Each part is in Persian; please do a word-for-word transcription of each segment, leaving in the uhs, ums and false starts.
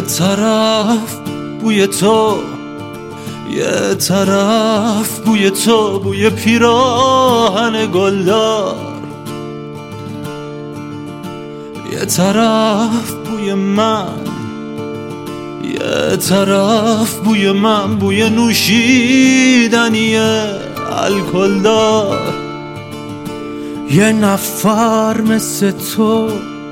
طرف بوی تو، یه طرف بوی تو، بوی پیراهن گلدار، یه طرف بوی من، یه طرف بوی من، بوی نوشیدنی الکلدار. یه نفر مثل تو،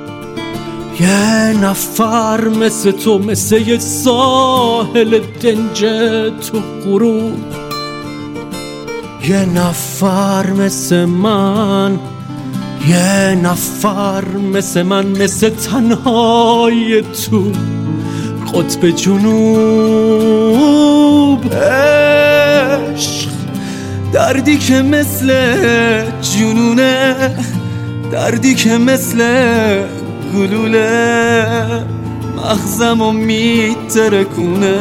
یه نفر مثل تو، مثل یه ساحل دنج تو غروب. یه نفر مثل من، یه نفر مثل من، مثل تنهای تو قطب جنوب. عشق دردی که مثل جنونه، دردی که مثل گلوله مغزمو میترکونه.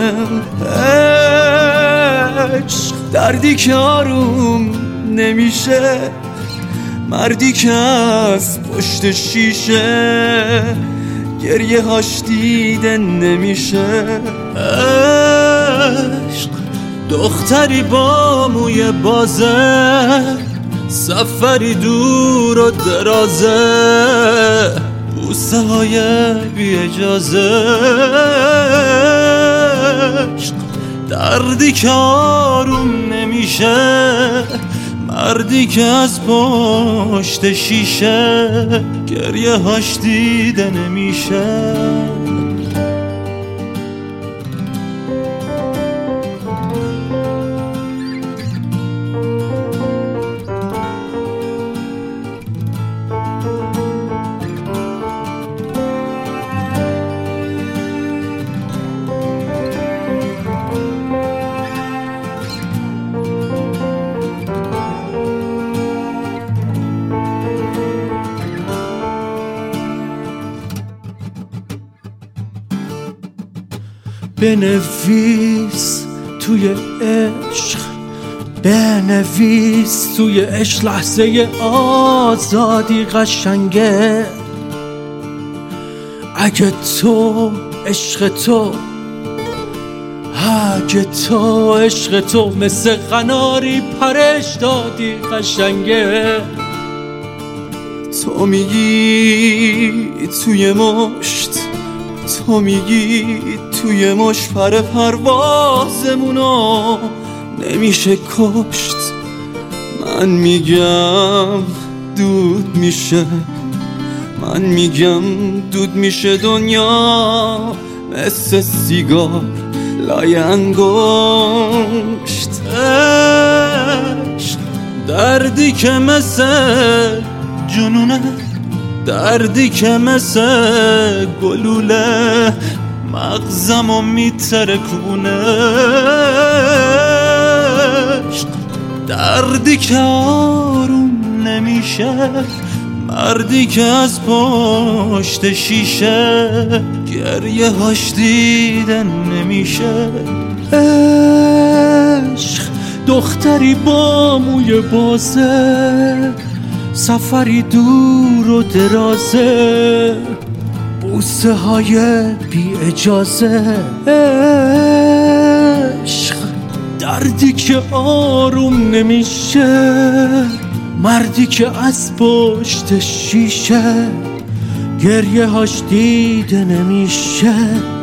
عشق دردی که آروم نمیشه، مردی که از پشت شیشه گریه هاش دیده نمیشه. عشق دختری با موی بازه، سفری دور و درازه، بوسه های بی اجازه. عشق دردی که آروم نمیشه، مردی که از پشت شیشه گریه هاش دیده نمیشه. بنویس توی عشق، بنویس توی عشق، لحظه آزادی قشنگه. اگه تو عشق تو، اگه تو عشق تو، مثل قناری پرش دادی قشنگه. تو میگی توی مشت، تو میگی توی مش پر پروازمونو نمیشه کشت. من میگم دود میشه، من میگم دود میشه دنیا، مثل سیگار لای انگشت. عشق دردی که مثل جنونه، دردی که مثل گلوله مغزمو میترکونه. دردی که آروم نمیشه، مردی که از پشت شیشه گریه هاش دیده نمیشه. عشق دختری با موی بازه، سفری دور و درازه، بوسه های بی اجازه. عشق دردی که آروم نمیشه، مردی که از پشت شیشه گریه هاش دیده نمیشه.